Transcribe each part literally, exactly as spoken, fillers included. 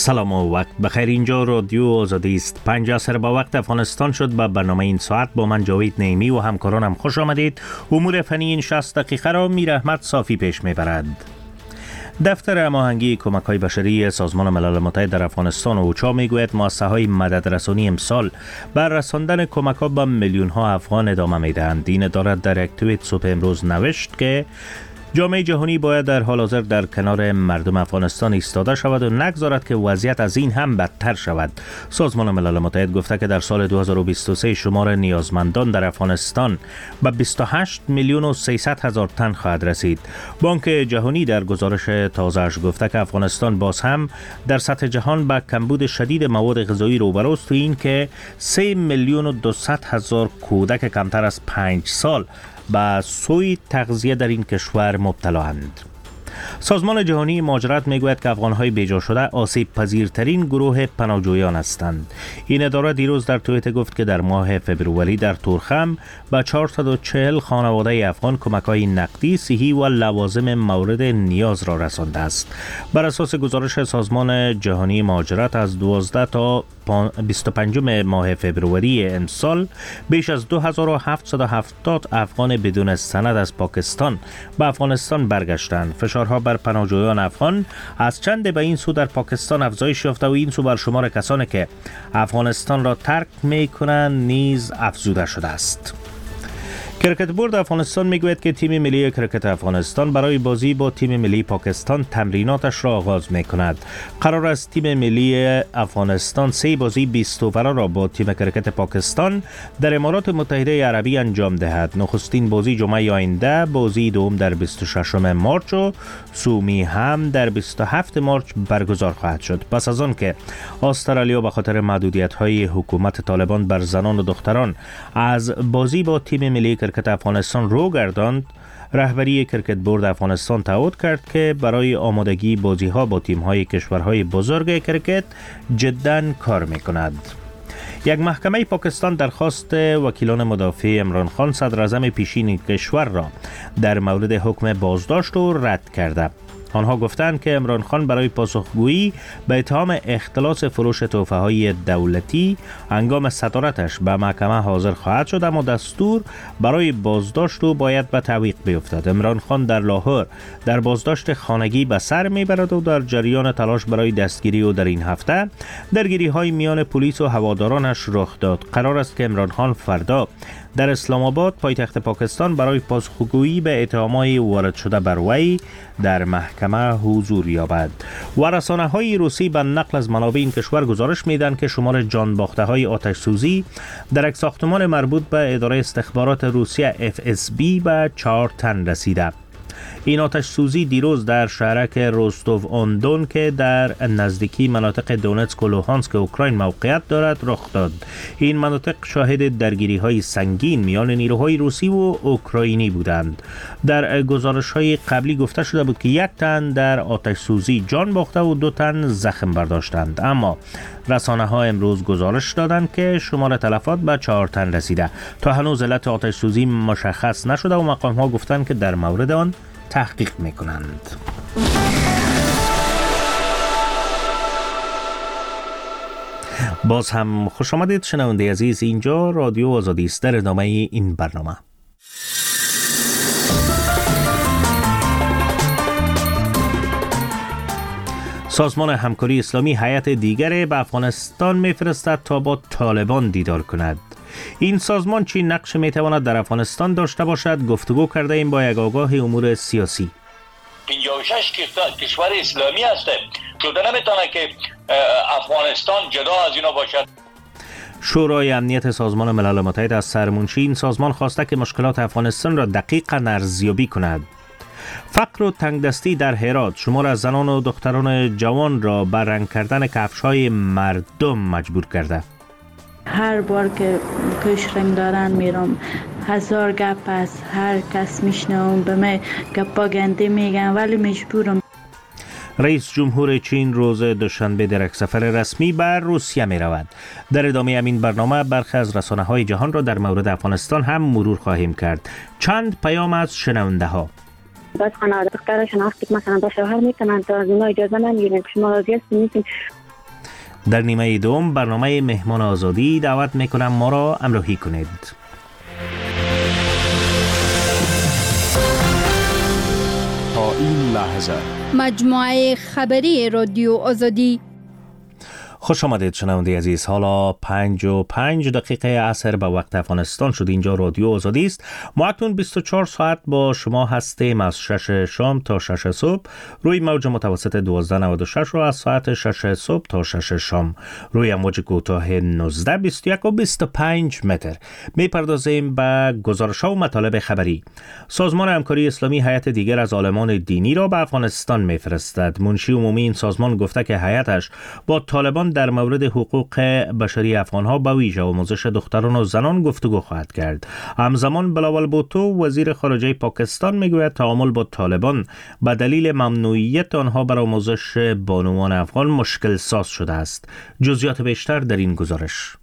سلام و وقت بخیر. اینجا رادیو آزادی است. پنج عصر با وقت افغانستان شد. با برنامه این ساعت با من جاوید نعیمی و همکارانم خوش آمدید. امور فنی این شصت دقیقه را میر احمد صافی پیش میبرد. دفتر هماهنگی کمک‌های بشری سازمان ملل متحد در افغانستان اوچا میگوید مؤسسه‌های مددرسانی امسال بر رساندن کمک‌ها به میلیون‌ها افغان ادامه میدهند. این اداره در یک توییت صبح امروز نوشت که جامعه جهانی باید در حال حاضر در کنار مردم افغانستان ایستاده شود و نگذارد که وضعیت از این هم بدتر شود. سازمان ملل متحد گفته که در سال دو هزار و بیست و سه شمار نیازمندان در افغانستان به بیست و هشت میلیون و سیصد هزار تن خواهد رسید. بانک جهانی در گزارش تازه‌اش گفته که افغانستان باز هم در سطح جهان با کمبود شدید مواد غذایی روبروست و این که سه میلیون و دویست هزار کودک کمتر از پنج سال با سوی تغذیه در این کشور مبتلااند. سازمان جهانی مهاجرت میگوید که افغان‌های بیجا شده آسیب پذیرترین گروه پناهجویان هستند. این اداره دیروز در توییت گفت که در ماه فبروری در تورخم به چهارصد و چهل خانواده افغان کمک‌های نقدی، صحی و لوازم مورد نیاز را رسانده است. بر اساس گزارش سازمان جهانی مهاجرت از دوازده تا بیست و پنج ماه فبروری امسال بیش از دو هزار و هفتصد و هفتاد افغان بدون سند از پاکستان به افغانستان برگشتند. فشارها بر پناهجویان افغان از چند به این سو در پاکستان افزایش یافته و این سو بر شمار کسانی که افغانستان را ترک می‌کنند نیز افزوده شده است. کرکت بورد افغانستان میگوید که تیم ملی کرکت افغانستان برای بازی با تیم ملی پاکستان تمریناتش را آغاز میکند. قرار است تیم ملی افغانستان سه بازی بیست اووره را با تیم کرکت پاکستان در امارات متحده عربی انجام دهد. نخستین بازی جمعه آینده، بازی دوم در بیست و ششم مارچ و سومی هم در بیست و هفتم مارچ برگزار خواهد شد. پس از آن که استرالیا به خاطر محدودیت‌های حکومت طالبان بر زنان و دختران از بازی با تیم ملی کرکت افغانستان رو گرداند، رهبری کرکت بورد افغانستان تعهد کرد که برای آمادگی بازی‌ها با تیم‌های کشورهای بزرگ کرکت جداً کار می‌کند. یک محکمه پاکستان درخواست وکیلان مدافع عمران خان صدر اعظم پیشین کشور را در مورد حکم بازداشت و رد کرده. آنها گفتند که عمران خان برای پاسخگویی به اتهام اختلاس فروش تحفه‌های دولتی هنگام صدارتش به محکمه حاضر خواهد شد، اما دستور برای بازداشت او باید به تعویق بیفتد. عمران خان در لاهور در بازداشت خانگی به سر میبرد و در جریان تلاش برای دستگیری او در این هفته درگیری‌های میان پلیس و هوادارانش رخ داد. قرار است که عمران خان فردا در اسلام آباد پایتخت پاکستان برای پاسخگویی به اتهامات وارد شده بر وی در محکمه حضور یابد. و رسانه‌های روسی به نقل از منابع این کشور گزارش میدن که شمار جان باخته‌های آتش سوزی در یک ساختمان مربوط به اداره استخبارات روسیه اف اس بی به چهار تن رسیده. این آتش سوزی دیروز در شهرک روستوف آن دون که در نزدیکی مناطق دونتسک و لوهانسک اوکراین موقعیت دارد رخ داد. این مناطق شاهد درگیری‌های سنگین میان نیروهای روسی و اوکراینی بودند. در گزارش‌های قبلی گفته شده بود که یک تن در آتش سوزی جان باخته و دو تن زخم برداشتند، اما رسانه‌ها امروز گزارش دادند که شمار تلفات به چهار تن رسیده. تا هنوز علت آتش سوزی مشخص نشده و مقام‌ها گفتند که در مورد آن تحقیق میکنند. باز هم خوش آمدید شنونده عزیز. اینجا رادیو آزادی است. در ادامه این برنامه سازمان همکاری اسلامی هیئت دیگر به افغانستان میفرستد تا با طالبان دیدار کند. این سازمان چی نقش میتواند در افغانستان داشته باشد؟ گفتگو کرده ایم با یک آگاه امور سیاسی. پنجاه و شش کشور اسلامی هسته، شده نمیتونه که افغانستان جدا از اینا باشد. شورای امنیت سازمان ملل متحد از سرمنشی این سازمان خواسته که مشکلات افغانستان را دقیقاً ارزیابی کند. فقر و تنگدستی در هرات شمار از زنان و دختران جوان را بر رنگ کردن کفش‌های مردم مجبور کرده. هر بار که کش رنگ دارن میرم هزار گپ از هر کس میشنوم، به من گپا گنده میگن ولی مجبورم. رئیس جمهور چین روز دوشنبه در یک سفر رسمی بر روسیه می رود. در ادامه همین برنامه برخی از رسانه‌های جهان را در مورد افغانستان هم مرور خواهیم کرد. چند پیام از شنونده ها. باز خانواده دختر شناختی که مثلا با شوهر میتونن تا از اونا اجازه نمیگیرن که شما راضی هستین نیستین. در نیمه دوم برنامه مهمان آزادی دعوت میکنم ما را همراهی کنید. تا این لحظه مجموعه خبری رادیو آزادی. خوش آمدید شنونده عزیز. حالا پنج و پنج دقیقه عصر به وقت افغانستان شد. اینجا رادیو آزادی است. ما اکنون بیست و چهار ساعت با شما هستیم، از شش شام تا شش صبح روی موج متوسط دوازده نود و شش و از ساعت شش صبح تا شش شام روی امواج کوتاه نوزده بیست و یک و بیست و پنج متر. میپردازیم به گزارش‌ها و مطالب خبری. سازمان همکاری اسلامی هیئت دیگر از عالمان دینی را به افغانستان میفرستد. منشی عمومی این سازمان گفته که هیئتش با طالبان در مورد حقوق بشری افغانها به ویژه آموزش دختران و زنان گفتگو خواهد کرد. همزمان بلاول بوتو وزیر خارجه پاکستان میگوید تعامل با طالبان به دلیل ممنوعیت آنها بر آموزش بانوان افغان مشکل ساز شده است. جزئیات بیشتر در این گزارش.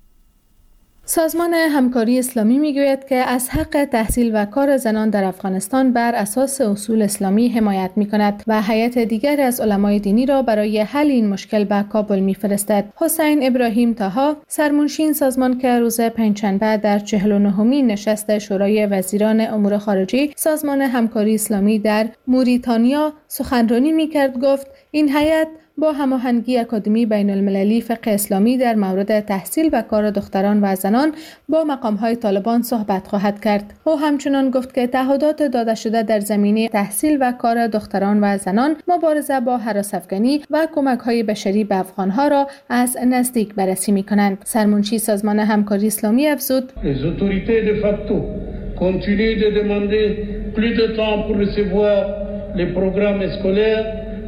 سازمان همکاری اسلامی میگوید که از حق تحصیل و کار زنان در افغانستان بر اساس اصول اسلامی حمایت میکند و هیئت دیگر از علمای دینی را برای حل این مشکل به کابل میفرستد. حسین ابراهیم طاها، سرمنشی این سازمان که روز پنجشنبه در چهل و نهمین نشست شورای وزیران امور خارجه سازمان همکاری اسلامی در موریتانیا سخنرانی میکرد، گفت این هیئت با هماهنگی اکادمی بین المللی فقه اسلامی در مورد تحصیل و کار دختران و زنان با مقام‌های طالبان صحبت خواهد کرد. او همچنان گفت که تعهدات داده شده در زمینه تحصیل و کار دختران و زنان، مبارزه با هراس‌افکنی و کمک‌های بشری به افغان‌ها را از نزدیک بررسی می‌کنند. سرمنشی سازمان همکاری اسلامی افزود: Les autorités de facto continuent de demander plus de temps pour recevoir les programmes scolaires.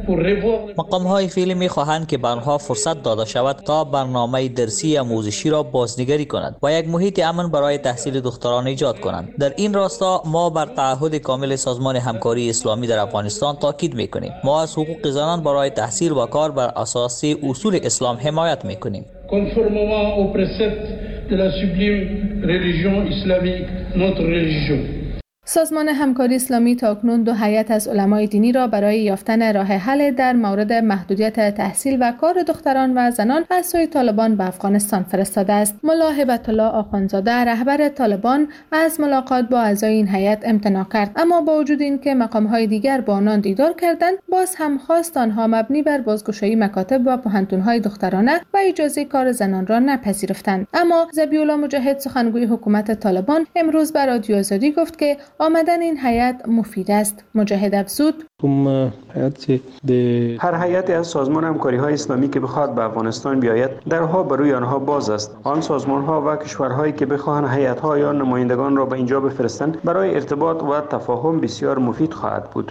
مقام‌های فعلی می‌خواهند که به آنها فرصت داده شود تا برنامه درسی آموزشی را بازنگری کنند و یک محیط امن برای تحصیل دختران ایجاد کنند. در این راستا ما بر تعهد کامل سازمان همکاری اسلامی در افغانستان تاکید می‌کنیم. ما از حقوق زنان برای تحصیل و کار بر اساس اصول اسلام حمایت می‌کنیم. Conformément aux préceptes de la sublime religion islamique, notre religion. سازمان همکاری اسلامی تاکنون دو هیئت از علمای دینی را برای یافتن راه حل در مورد محدودیت تحصیل و کار دختران و زنان از سوی طالبان به افغانستان فرستاده است. ملا هبت الله آخوندزاده رهبر طالبان از ملاقات با اعضای این هیئت امتناع کرد، اما با وجود اینکه مقام‌های دیگر با آنان دیدار کردند، باز هم خواست آنها مبنی بر بازگشایی مکاتب و پوهنتون‌های دخترانه و اجازه کار زنان را نپذیرفتند. اما ذبیح الله مجاهد سخنگوی حکومت طالبان امروز به رادیو آزادی گفت که آمدن این هیئت مفید است. مجاهد افزود: هر هیئتی از سازمان همکاری های اسلامی که بخواد به افغانستان بیاید درها بروی آنها باز است. آن سازمان ها و کشورهایی که بخواهند هیئت ها یا نمایندگان را به اینجا بفرستند برای ارتباط و تفاهم بسیار مفید خواهد بود.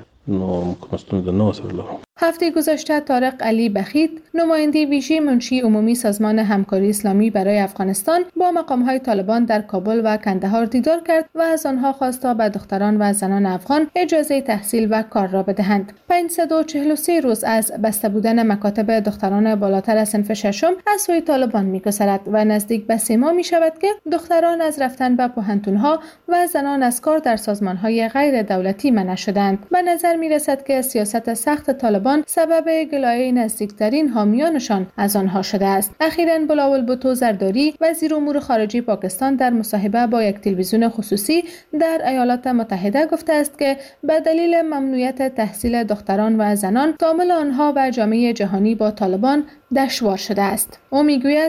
هفته گذشته طارق علی بخیت، نماینده ویژه منشی عمومی سازمان همکاری اسلامی برای افغانستان، با مقام‌های طالبان در کابل و کندهار دیدار کرد و از آنها خواست تا به دختران و زنان افغان اجازه تحصیل و کار را بدهند. پانصد و چهل و سه روز از بسته بودن مکاتب دختران بالاتر از صنف ششم از سوی طالبان می‌گذرد و نزدیک به سه ماه می‌شود که دختران از رفتن به پوهنتون‌ها و زنان از کار در سازمان‌های غیر دولتی منع شدند. به نظر می‌رسد که سیاست سخت طالبان سبب گلایه نزدیکترین حامیانشان از آنها شده است. اخیراً بلاول بوتو زرداری وزیر امور خارجه پاکستان در مصاحبه با یک تلویزیون خصوصی در ایالات متحده گفته است که به دلیل ممنوعیت تحصیل دختران و زنان تعامل آنها و جامعه جهانی با طالبان دشوار شده است. او میگوید: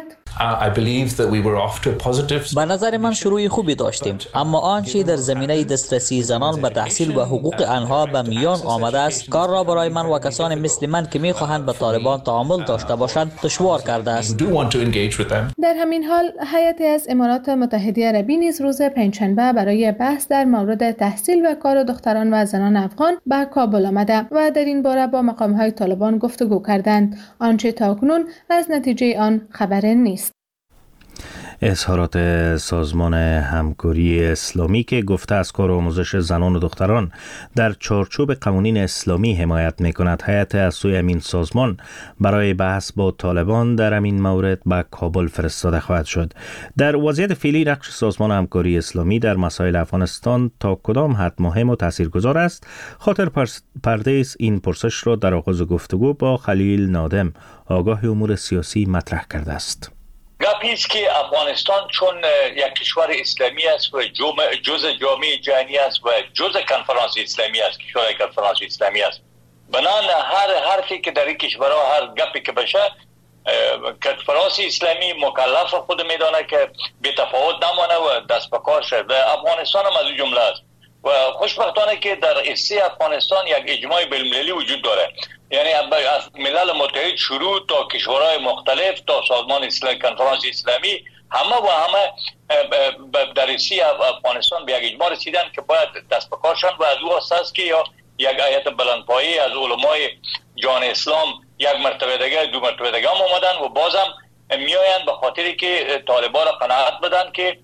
به نظر من شروع خوبی داشتیم، اما آنچه در زمینه دسترسی زنان به تحصیل و حقوق آنها به میان آمده است کار را برای من و کسان مثل من که میخواهند به طالبان تعامل داشته باشند دشوار کرده است. در همین حال هیئتی از امارات متحده عربی نیز روز پنجشنبه برای بحث در مورد تحصیل و کار دختران و زنان افغان به کابل آمده و در این باره با مقام‌های طالبان گفتگو کردند. آنچه تاکنون از نتیجه آن خبر نیست. اظهارات سازمان همکاری اسلامی که گفته از کار آموزش زنان و دختران در چارچوب قوانین اسلامی حمایت می‌کند، هیئت از سوی امین سازمان برای بحث با طالبان در این مورد به کابل فرستاده خواهد شد. در وضعیت فعلی نقش سازمان همکاری اسلامی در مسائل افغانستان تا کدام حد مهم و تاثیرگذار است؟ خاطر پردیس این پرسش را در آغاز گفتگو با خلیل نادم، آگاه امور سیاسی، مطرح کرده است. گپی است که افغانستان چون یک کشور اسلامی است و جزء جامعه جهانی است و جزء کنفرانس اسلامی است، کشور کنفرانس اسلامی است، بنان هر حرفی که در این کشورها، هر گپی که بشه، کنفرانس اسلامی مکلف خود میدانه که بی تفاوت نمانه و دست به کار شد. افغانستان هم از جمله است و خوشبختانه که در حصه افغانستان یک اجماع بین‌المللی وجود داره، یعنی از ملل متحد شروع تا کشورهای مختلف تا سازمان اسلامی، کنفرانس اسلامی، همه و همه در حصه افغانستان به یک اجماع رسیدن که باید دست به کار شدن و از او است که یا یک هیئت بلندپایه از علمای جان اسلام یک مرتبه دیگه، دو مرتبه دیگه هم اومدن و بازم میآیند به خاطری که طالبان را قناعت بدن که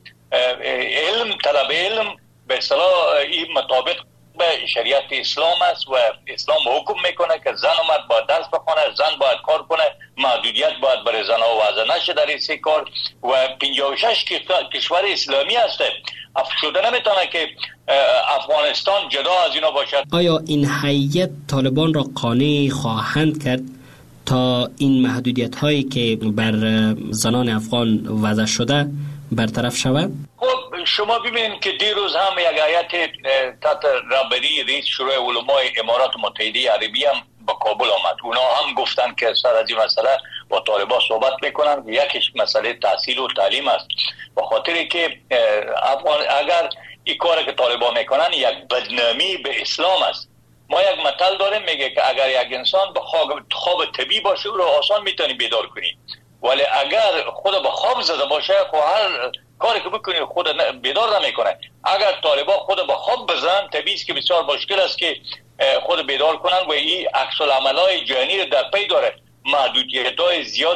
علم، طلب علم به اصطلاح این مطابق به شریعت اسلام است و اسلام حکم میکنه که زن و مرد باید درس بخونه، زن باید کار کنه، محدودیت باید برای زنها وضع نشه در این کار و پنجاه و شش کشور اسلامی هسته. شده نمیتونه که افغانستان جدا از اینا باشد. آیا این هیئت طالبان را قانع خواهند کرد تا این محدودیت هایی که بر زنان افغان وضع شده برطرف شود؟ خب شما ببینید که دیروز هم یک هیئت تحت رهبری رئیس شورای علمای امارات متحده عربی هم به کابل آمد. اونا هم گفتن که سر از این مسئله با طالبان صحبت میکنن. یکیش مسئله تحصیل و تعلیم است، به خاطری که افغان اگر این کار که طالبان میکنن یک بدنامی به اسلام است. ما یک مثل داریم میگه که اگر یک انسان به خواب, خواب طبیعی باشه او رو آسان میتونی بیدار کنی، ولی اگر خود به خواب زده باشه خب هر کاری که بکنی خود بیدار نمیکنه. اگر طالبان خود به خواب بزنن طبیعی است که بسیار مشکل است که خود بیدار کنن و این عکس العملای جهانی در پی داره. محدودیت‌های زیاد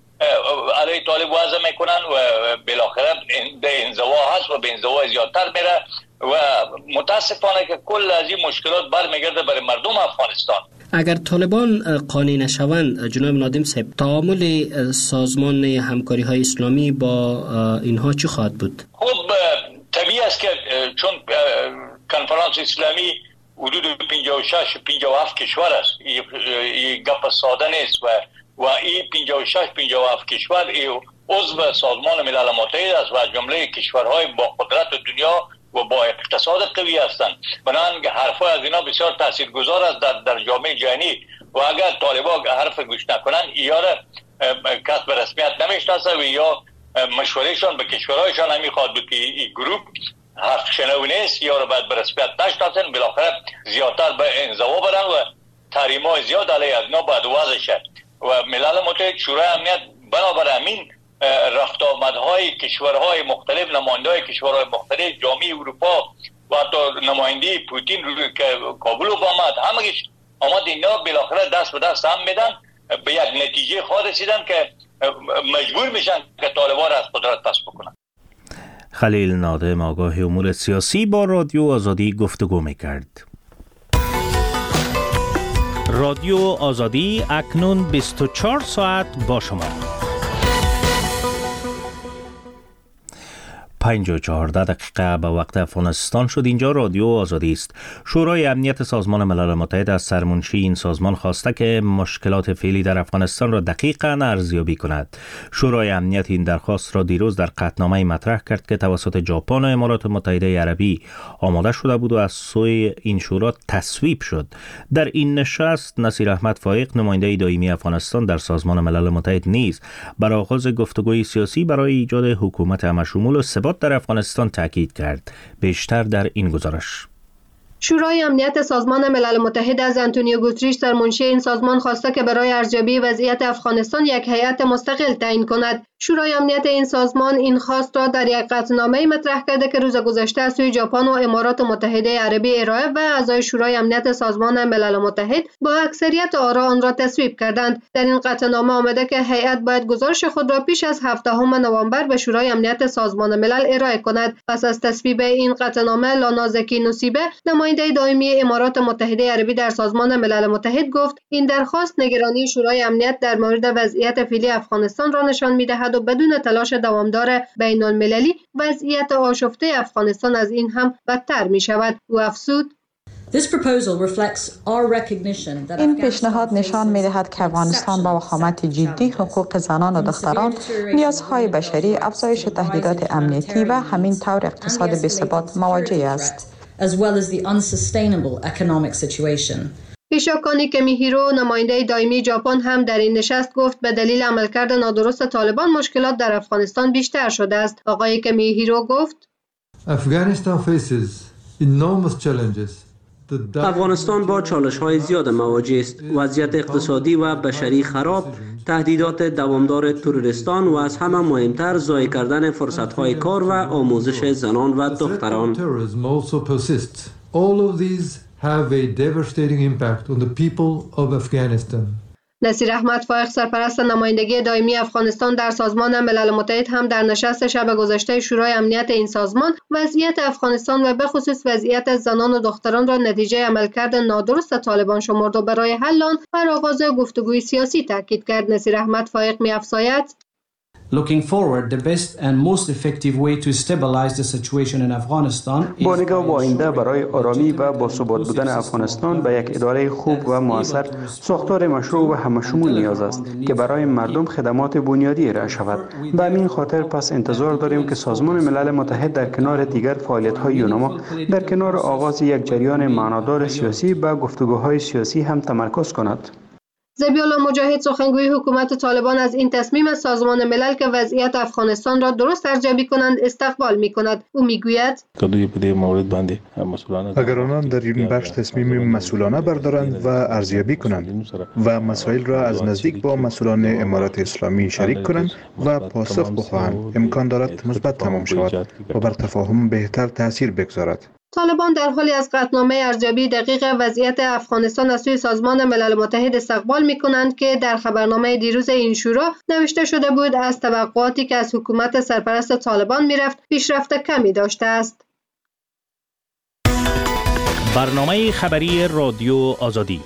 علیه طالب وضع میکنن و بالاخره به انزوا هست و به انزوا زیادتر میره و متاسفانه که کل از این مشکلات برمیگرده برای مردم افغانستان. اگر طالبان قانع نشوند جناب نادم صاحب، تعامل سازمان همکاری های اسلامی با اینها چی خواهد بود؟ خب طبیعی است که چون کنفرانس اسلامی حدود پنجاه و شش پنجاه و هفت کشور است، این گپ ساده نیست و و این پنجاه و شش پنجاه و هفت کشور ای عضو سازمان ملل متحد است و از جمله کشورهای با قدرت دنیا و با اقتصاد قوی هستند. بنابراین حرفای از اینا بسیار تاثیرگذار است در در جامعه جهانی و اگر طالبان حرف گوش نکنن یا کسب رسمیت نمیشناسه و یا مشورهشان به کشورهایشان نمیخواد که این گروه حرف شنو نیست یا رو باید به رسمیت نشناسن، بالاخره زیادتر به انزوا برن و تحریم‌های زیاد علیه از اینا باید وضع شد و ملل متحد شورای امنیت بنابر همین رفت آمدهای کشورهای مختلف، نماینده‌های کشورهای مختلف، جامعه اروپا و حتی نماینده پوتین رو که کابل آمد، همگیش آمد اینا بالاخره دست به دست هم میدن، به یک نتیجه خواهد رسیدن که مجبور میشن که طالبان از قدرت پس بکنن. خلیل نادم، آگاه امور سیاسی، با رادیو آزادی گفتگو میکرد. رادیو آزادی اکنون بیست و چهار ساعت با شما. پنج و چهارده دقیقه به وقت افغانستان شد. اینجا رادیو آزادی است. شورای امنیت سازمان ملل متحد از سرمنشی این سازمان خواسته که مشکلات فعلی در افغانستان را دقیقاً ارزیابی کند. شورای امنیت این درخواست را دیروز در قطعنامه مطرح کرد که توسط ژاپن و امارات متحده عربی آماده شده بود و از سوی این شورا تصویب شد. در این نشست نصیر احمد فایق، نماینده دائمی افغانستان در سازمان ملل متحد، نیز بر آغاز گفتگوی سیاسی برای ایجاد حکومت همشمول و ثبات در افغانستان تاکید کرد. بیشتر در این گزارش. شورای امنیت سازمان ملل متحد از آنتونیو گوتریش در منشی این سازمان خواسته که برای ارزیابی وضعیت افغانستان یک هیئت مستقل تعیین کند. شورای امنیت این سازمان این خواست را در یک قطعنامه مطرح کرده که روز گذشته از سوی ژاپن و امارات متحده عربی ارائه و اعضای شورای امنیت سازمان ملل متحد با اکثریت آرا آن را تصویب کردند. در این قطعنامه آمده که هیئت باید گزارش خود را پیش از هفدهم نوامبر به شورای امنیت سازمان ملل ارائه کند. پس از تصویب این قطعنامه، لانا زکی نصیبه، نماینده دائمی امارات متحده عربی در سازمان ملل متحد گفت این درخواست نگرانی شورای امنیت در مورد وضعیت فعلی افغانستان را نشان می‌دهد و بدون تلاش دوامدار بین المللی وضعیت آشفته افغانستان از این هم بدتر می‌شود. او افزود: این پیشنهاد نشان می‌دهد که افغانستان با وخامت جدی حقوق زنان و دختران، نیازهای بشری، افزایش تهدیدات امنیتی و همین طور اقتصاد بی‌ثبات مواجه است. as well as the unsustainable economic situation. هیشاکانی کمیهیرو، نماینده دائمی ژاپن، هم در این نشست گفت به دلیل عملکرد نادرست طالبان مشکلات در افغانستان بیشتر شده است. آقای کمیهیرو گفت: Afghanistan faces enormous challenges. افغانستان با چالش‌های زیاد مواجه است. وضعیت اقتصادی و بشری خراب، تهدیدات دوامدار تروریستان و از همه مهمتر ضایع کردن فرصت‌های کار و آموزش زنان و دختران. All of these have a devastating impact on the people of Afghanistan. نصیر احمد فائق، سرپرست نمایندگی دائمی افغانستان در سازمان ملل متحد، هم در نشست شب گذشته شورای امنیت این سازمان وضعیت افغانستان و به خصوص وضعیت زنان و دختران را نتیجه عملکرد نادرست طالبان شمرد و برای حل آن بر آغاز گفتگوی سیاسی تاکید کرد. نصیر احمد فائق می‌افزاید: Looking forward, the best and most effective way to stabilize the situation in Afghanistan با نگاه به آینده برای آرامی و باثبات بودن افغانستان به یک اداره خوب و موثر، ساختار مشروع و همشمول نیاز است که برای مردم خدمات بنیادی ارائه شود. به همین خاطر پس انتظار داریم که سازمان ملل متحد در کنار دیگر فعالیت‌های یونما، در کنار آغاز یک جریان معنادار سیاسی به گفتگوهای سیاسی هم تمرکز کند. ذبیح الله مجاهد، سخنگوی حکومت طالبان، از این تصمیم از سازمان ملل که وضعیت افغانستان را درست ارزیابی کنند استقبال می‌کند. او می‌گوید: اگر آنان در این بخش تصمیم مسئولانه بردارند و ارزیابی کنند و مسائل را از نزدیک با مسئولان امارات اسلامی شریک کنند و پاسخ بخواهند، امکان دارد مثبت تمام شود و بر تفاهم بهتر تاثیر بگذارد. طالبان در حالی از قطعنامه ارزیابی دقیق وضعیت افغانستان از سوی سازمان ملل متحد استقبال می‌کنند که در خبرنامه دیروز این شورا نوشته شده بود از توقعاتی که از حکومت سرپرست طالبان می‌رفت پیشرفت کمی داشته است. برنامه خبری رادیو آزادی.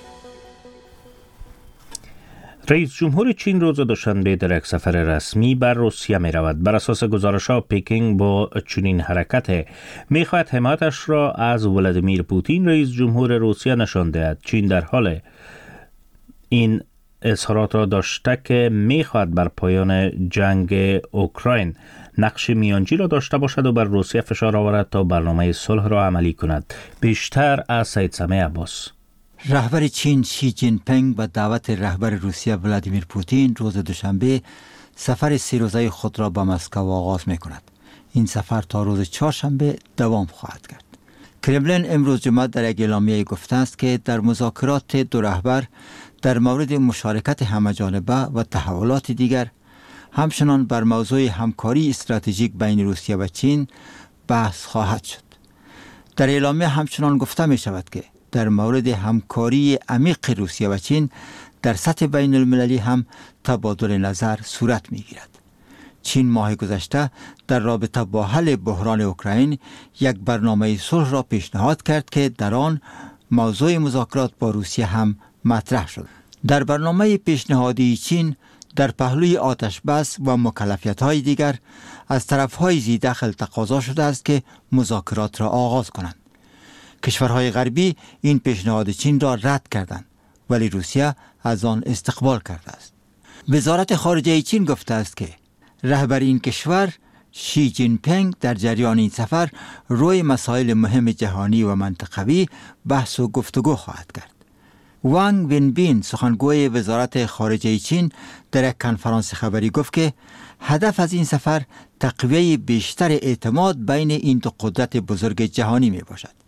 رئیس جمهور چین روز دوشنبه در یک سفر رسمی بر روسیه می رود. بر اساس گزارش‌ها پکینگ با چنین حرکت می خواهد حمایتش را از ولادیمیر پوتین رئیس جمهور روسیه نشان دهد. چین در حال این اظهارات را داشته که می خواهد بر پایان جنگ اوکراین نقش میانجی را داشته باشد و بر روسیه فشار آورد تا برنامه صلح را عملی کند. بیشتر از سید سمیع عباس. رهبر چین شی جین پینگ و دعوت رهبر روسیه ولادیمیر پوتین روز دوشنبه سفر سه روزه خود را به مسکو آغاز می کند. این سفر تا روز چهارشنبه دوام خواهد کرد. کرملین امروز جمعه در یک اعلامیه گفته است که در مذاکرات دو رهبر در مورد مشارکت همه‌جانبه و تحولات دیگر، همچنان بر موضوع همکاری استراتژیک بین روسیه و چین بحث خواهد شد. در اعلامیه همچنان گفته می شود که در مورد همکاری عمیق روسیه و چین در سطح بین المللی هم تبادل نظر صورت می گیرد. چین ماه گذشته در رابطه با حل بحران اوکراین یک برنامه صلح را پیشنهاد کرد که در آن موضوع مذاکرات با روسیه هم مطرح شد. در برنامه پیشنهادی چین در پهلوی آتش بس و مکلفیت‌های دیگر از طرف‌های ذی دخل تقاضا شده است که مذاکرات را آغاز کنند. کشورهای غربی این پیشنهاد چین را رد کردند، ولی روسیه از آن استقبال کرده است. وزارت خارجه چین گفته است که رهبر این کشور شی جین پینگ در جریان این سفر روی مسائل مهم جهانی و منطقوی بحث و گفتگو خواهد کرد. وانگ وینبین، سخنگوی وزارت خارجه چین، در یک کنفرانس خبری گفت که هدف از این سفر تقویه بیشتر اعتماد بین این دو قدرت بزرگ جهانی می باشد.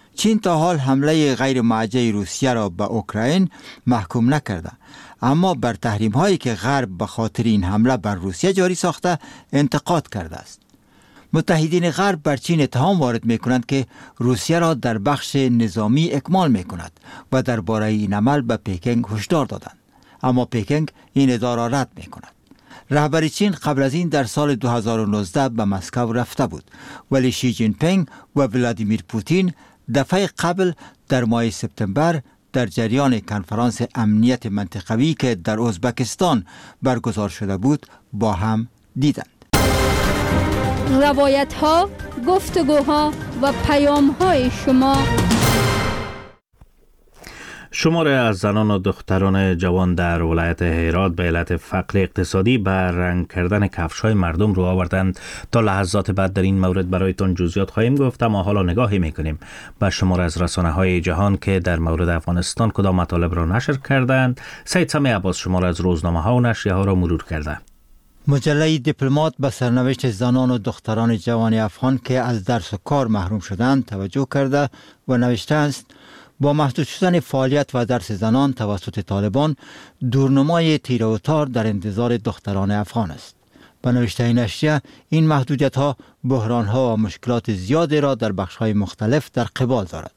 چین تا حال حمله غیر موجه روسیه را به اوکراین محکوم نکرده، اما بر تحریم هایی که غرب به خاطر این حمله بر روسیه جاری ساخته انتقاد کرده است. متحدین غرب بر چین اتهام وارد می کنند که روسیه را در بخش نظامی اکمال می کند و درباره این عمل به پکینگ هشدار دادند، اما پکینگ این ادعا را رد می کند. رهبر چین قبل از این در سال دو هزار و نوزده به مسکو رفته بود، ولی شی جین پینگ و ولادیمیر پوتین دفعه قبل در ماه سپتامبر در جریان کنفرانس امنیت منطقوی که در ازبکستان برگزار شده بود با هم دیدند. روایت ها، گفتگوها و پیام های شما. شماره از زنان و دختران جوان در ولایت هرات به علت فقر اقتصادی به رنگ کردن کفش‌های مردم رو آوردند. تا لحظات بعد در این مورد برایتون جزئیات خواهیم گفت، اما حالا نگاهی میکنیم به شماره از رسانه‌های جهان که در مورد افغانستان کدام مطالب را نشر کردند. سید سمی عباس شماره از روزنامه‌ها و نشریه‌ها را مرور کرده. مجله دیپلمات به سرنوشت زنان و دختران جوان افغان که از درس و کار محروم شدند توجه کرده و نوشته است: با محدود شدن فعالیت و درس زنان توسط طالبان، دورنمای تیر و تار در انتظار دختران افغان است. به نوشته نشریه، این محدودیت ها بحران ها و مشکلات زیادی را در بخش های مختلف در قبال دارد.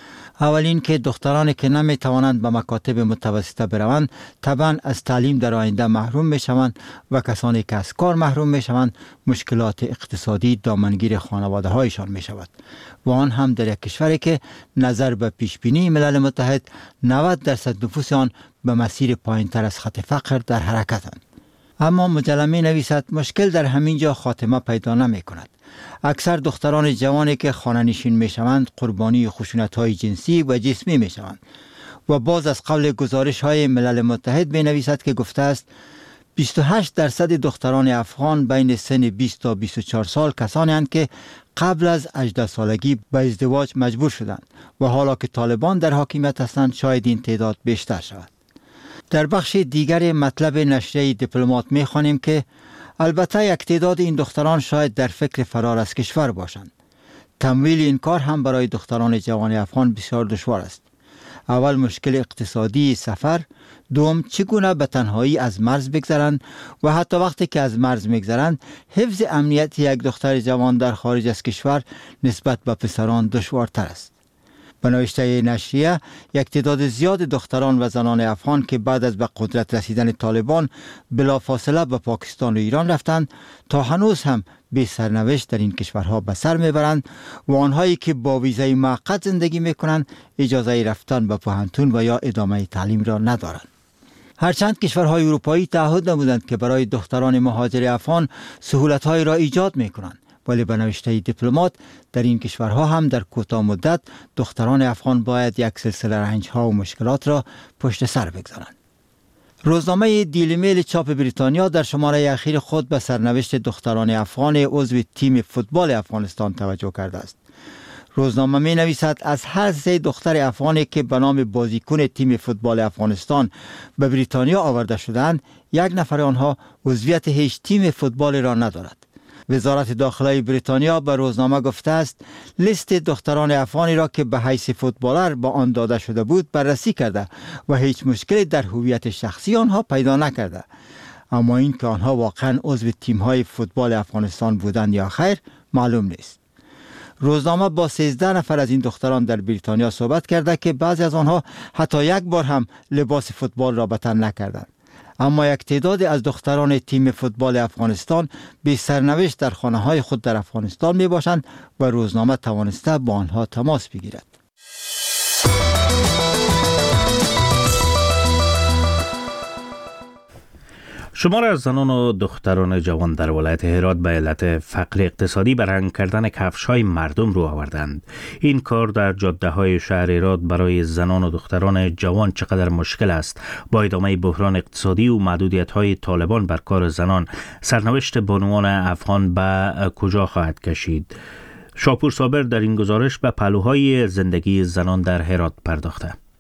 اولین که دخترانی که نمی توانند به مکاتب متوسطه بروند طبعا از تعلیم در آینده محروم می شوند و کسانی که از کار محروم می شوند مشکلات اقتصادی دامنگیر خانواده هایشان می شود و آن هم در یک کشوری که نظر به پیش بینی ملل متحد نود درصد نفوس آن به مسیر پایین تر از خط فقر در حرکتند. اما مجله می نویسد مشکل در همین جا خاتمه پیدا نمی کند. اکثر دختران جوانی که خانه نشین می شوند قربانی خشونت های جنسی و جسمی می شوند و باز از قول گزارش های ملل متحد می نویسد که گفته است بیست و هشت درصد دختران افغان بین سن بیست تا بیست و چهار سال کسانی هستند که قبل از هجده سالگی به ازدواج مجبور شدند و حالا که طالبان در حاکمیت هستند شاید این تعداد بیشتر شود. در بخش دیگر مطلب نشریه دیپلمات می خوانیم که البته یک تعداد این دختران شاید در فکر فرار از کشور باشند. تمویل این کار هم برای دختران جوان افغان بسیار دشوار است. اول مشکل اقتصادی سفر، دوم چگونه به تنهایی از مرز بگذرند و حتی وقتی که از مرز میگذرند حفظ امنیت یک دختر جوان در خارج از کشور نسبت به پسران دشوارتر است. به نوشته نشریه، یک تعداد زیاد دختران و زنان افغان که بعد از به قدرت رسیدن طالبان بلافاصله به پاکستان و ایران رفتند تا هنوز هم بی سرنوشت در این کشورها به سر میبرند و آنهایی که با ویزای موقت زندگی میکنند اجازه رفتن به پوهنتون و یا ادامه تعلیم را ندارند. هرچند کشورهای اروپایی تعهد نمودند که برای دختران مهاجر افغان سهولت‌هایی را ایجاد میکنند، ولی به نوشته دیپلمات در این کشورها هم در کوتاه مدت دختران افغان باید یک سلسله رنج‌ها و مشکلات را پشت سر بگذارند. روزنامه دیلی میل چاپ بریتانیا در شماره اخیر خود به سرنوشت دختران افغان عضو تیم فوتبال افغانستان توجه کرده است. روزنامه می نویسد از هر سه دختر افغانی که به نام بازیکن تیم فوتبال افغانستان به بریتانیا آورده شدند، یک نفر آنها عضویت هیچ تیم فوتبال را ندارد. وزارت داخلی بریتانیا به روزنامه گفته است لیست دختران افغانی را که به حیث فوتبالر با آن داده شده بود بررسی کرده و هیچ مشکلی در هویت شخصی آنها پیدا نکرده، اما این که آنها واقعا عضو تیم‌های فوتبال افغانستان بودند یا خیر معلوم نیست. روزنامه با سیزده نفر از این دختران در بریتانیا صحبت کرده که بعضی از آنها حتی یک بار هم لباس فوتبال را به تن نکردند، اما یک تعداد از دختران تیم فوتبال افغانستان بی سرنوشت در خانه‌های خود در افغانستان می باشند و روزنامه توانسته با آنها تماس بگیرد. شمار از زنان و دختران جوان در ولایت هرات به علت فقر اقتصادی به رنگ کردن کفش‌های مردم رو آوردند. این کار در جاده‌های شهر هرات برای زنان و دختران جوان چقدر مشکل است. با ادامه بحران اقتصادی و محدودیت‌های طالبان بر کار زنان، سرنوشت بانوان افغان به کجا خواهد کشید؟ شاپور صابر در این گزارش به پهلوهای زندگی زنان در هرات پرداخته.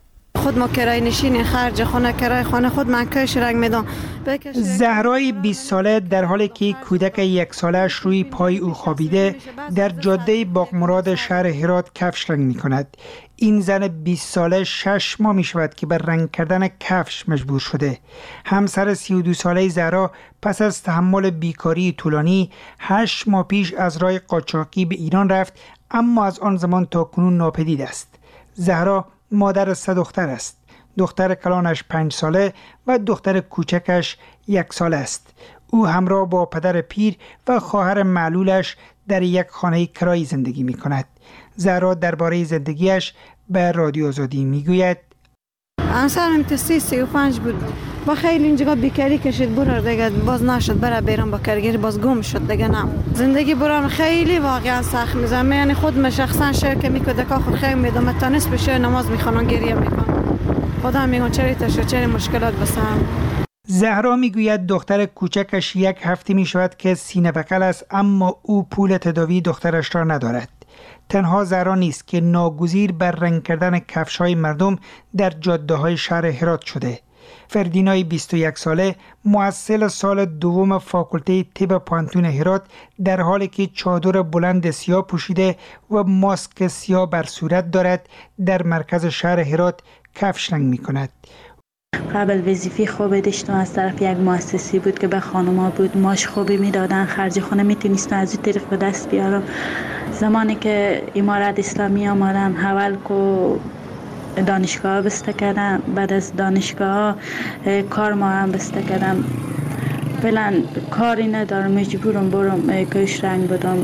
خود ما کرای نشین خرج خانه کرای خانه خود من کش رنگ میدم. زهرای بیست ساله در حالی که کودک یک سالش روی پای او خوابیده در جاده باغمراد شهر هرات کفش رنگ می کند. این زن بیست ساله شش ماه می شود که بر رنگ کردن کفش مجبور شده. همسر سی و دو ساله زهرا پس از تحمل بیکاری طولانی هشت ماه پیش از راه قاچاقی به ایران رفت، اما از آن زمان تا کنون ناپدید است. زهرا مادر سه دختر است. دختر کلانش پنج ساله و دختر کوچکش یک ساله است. او همراه با پدر پیر و خواهر معلولش در یک خانه کرایی زندگی می کند. زهرا درباره زندگیش به رادیو آزادی می گوید: همسرم تسی سی و پنج بود، با خیلی اینجا بیکاری کشید برار دیگه، باز نشد برای بیرون با کارگری باز گم شد دیگه. نه زندگی برام خیلی واقعا سخت میزنه، یعنی خود من شخصا شعر که میکنه که خود خیلی میدم تا نصف شعر نماز میخوانم گریه میکنم، خدا میگم چرا تا چرا مشکلات بسام. زهرا میگوید دختر کوچکش یک هفته می شود که سینه بغل است، اما او پول تداوی دخترش را ندارد. تنها زهرا نیست که ناگزیر بر رنگ کردن کفش‌های مردم در جاده‌های شهر هرات شده. فردینای بیست و یک ساله محصل سال دوم فاکولته طب پانتون هرات در حالی که چادر بلند سیاه پوشیده و ماسک سیاه بر صورت دارد در مرکز شهر هرات کفش رنگ می کند. قبل وظیفه خوبی داشتم از طرف یک مؤسسه بود که به خانوما بود، ماش خوبی میدادن، خرج خونه میتونستم از این طریق به دست بیارم. زمانی که امارت اسلامی آمدن حول کو دانشگاه بسته کردن، بعد از دانشگاه کار ما هم بسته کردم. فعلا کاری ندارم، مجبورم برم کش رنگ بدم.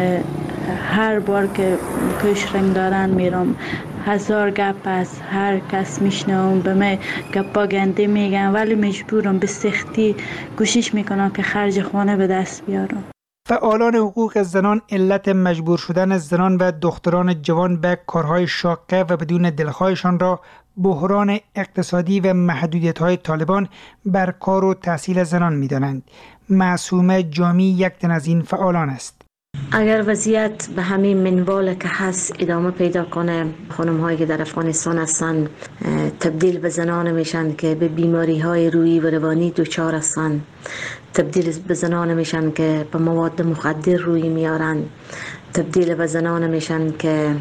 هر بار که کش رنگ دارن میرم، هزار گپ از هر کس میشنوم، به من گپا گنده میگن، ولی مجبورم به سختی کوشش میکنم که خرج خانه به دست بیارم. فعالان حقوق زنان علت مجبور شدن زنان و دختران جوان به کارهای شاقه و بدون دلخواهشان را بحران اقتصادی و محدودیت‌های طالبان بر کار و تحصیل زنان می‌دانند. معصومه جامی یک تن از این فعالان است. اگر وضعیت به همین منوال که هست ادامه پیدا کنه، خانم هایی که در افغانستان هستند تبدیل به زنان میشن که به بیماری های روحی و روانی دچار هستند، تبدیل به زنان میشن که به مواد مخدر روی میارن، تبدیل به زنان میشن که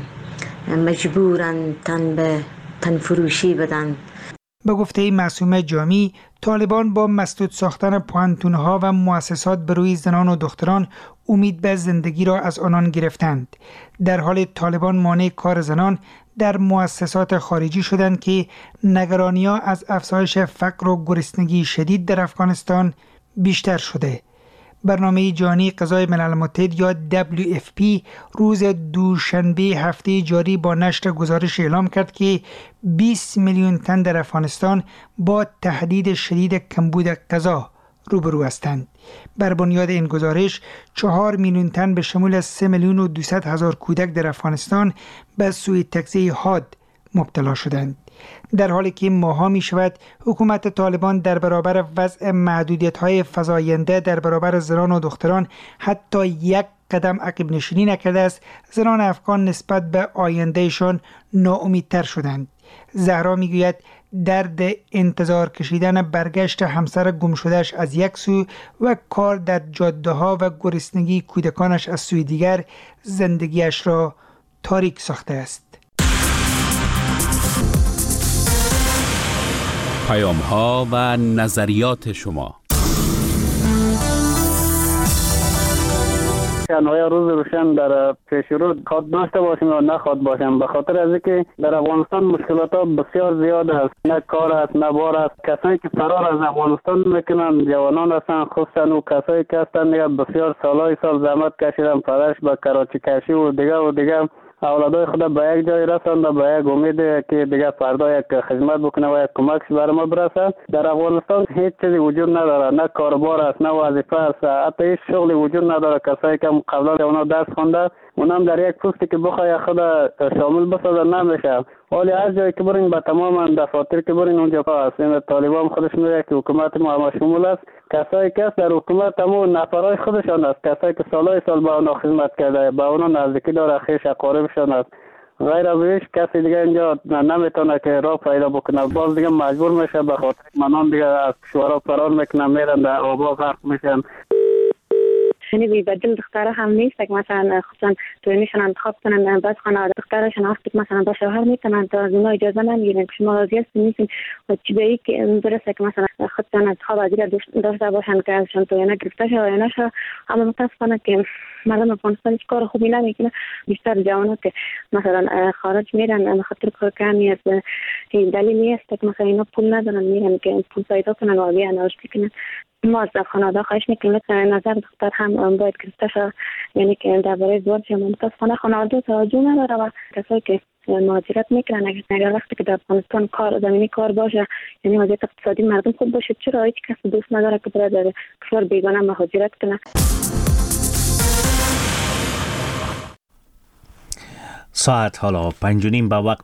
مجبورن تن به تن فروشی بدن. به گفته معصومه جامی، طالبان با مسدود ساختن پوانتون‌ها و مؤسسات بروی زنان و دختران امید به زندگی را از آنان گرفتند. در حال طالبان مانع کار زنان در مؤسسات خارجی شدند که نگرانی‌ها از افزایش فقر و گرسنگی شدید در افغانستان بیشتر شده. برنامه جهانی غذای ملل متحد یا دبلیو اف پی روز دوشنبه هفته جاری با نشر گزارش اعلام کرد که بیست میلیون تن در افغانستان با تهدید شدید کمبود غذا روبرو هستند. بر بنیاد این گزارش چهار میلیون تن به شمول سه میلیون و دویست هزار کودک در افغانستان به سوء تغذیه حاد مبتلا شدند. در حالی که ماها می شود حکومت طالبان در برابر وضع محدودیت‌های فزاینده در برابر زنان و دختران حتی یک قدم عقب نشینی نکرده است، زنان افغان نسبت به آیندهشان ناامیدتر شدند. زهرا می گوید درد انتظار کشیدن برگشت همسر گم شدهش از یک سو و کار در جاده ها و گرسنگی کودکانش از سوی دیگر زندگیش را تاریک ساخته است. پیام ها و نظریات شما. انواع روز روشن در پیش رو خواد داشته باشیم یا نخواد باشیم، به خاطر از اینکه در افغانستان مشکلات ها بسیار زیاد است، نه کار است نه بار است. کسایی که فرار از افغانستان میکنن جوانان هستن، خصوصا او کسایی که هستن بسیار سالهای سال زحمت کشیدن، پدرش به کراچی کشی و دیگه و دیگه اولادای خود به یک جای رساند، به یک امید که دیگه فردا یک خدمت بکنه و یک کمکش برای ما برسه. در افغانستان هیچ چیزی وجود نداره، نه کاربار است نه وظیفه است، حتی هیچ شغلی وجود نداره. کسایی که قبلا اونا درس خونده اونم در یک پستی که بخوای خود شامل بسازه نمیشه. ولی هر جایی که برین به تمام دفاتر که برین اونجا هست. این طالبان خودش میگه که حکومت ما هم شمول است. کسایی که در حکومت همون نفرای خودشان است، کسایی که سالهای سال با اونا خدمت کرده، با اونا نزدیکی داره، خویش اقاربشان است. غیر از ایش کسی دیگه اینجا نمیتونه که راه پیدا بکنه. باز دیگه مجبور میشه به خاطر منان دیگه از کشورها فرار میکنن، میرن در آبا غرق میشن. یعنی بی بدل دخترها هم نیست که مثلا خصوصا توی میشن انتخاب کنن بعد خانواده دخترشون وقتی مثلا با شوهر میتونن تا از اونها اجازه نمیگیرن که شما راضی هستین نیستین و چی به یک که درسته که مثلا خودشان انتخاب ازیر داشته باشن که ازشان توی نگرفته شه و یا نشه. اما متاسفانه که مردم افغانستان هیچ کار خوبی نمیکنه. بیشتر جوانات که مثلا خارج میرن به خاطر کار کمی است، دلیلی است که مثلا اینا پول ندارن میرن که پول پیدا کنن و بیان رشد کنن. ما از خانواده خواهش میکنیم که نظر دختر هم باید گرفته شد، یعنی که درباره ازدواج متاسفانه خانواده توجه نداره و کسایی که مهاجرت میکنن اگر وقتی که در افغانستان کار زمینی کار باشه، یعنی وضعیت اقتصادی مردم خوب باشه، چرا هیچ کس دوست نداره که بره در کشور بیگانه مهاجرت کنه. ساعت حالا پنج و نیم به وقت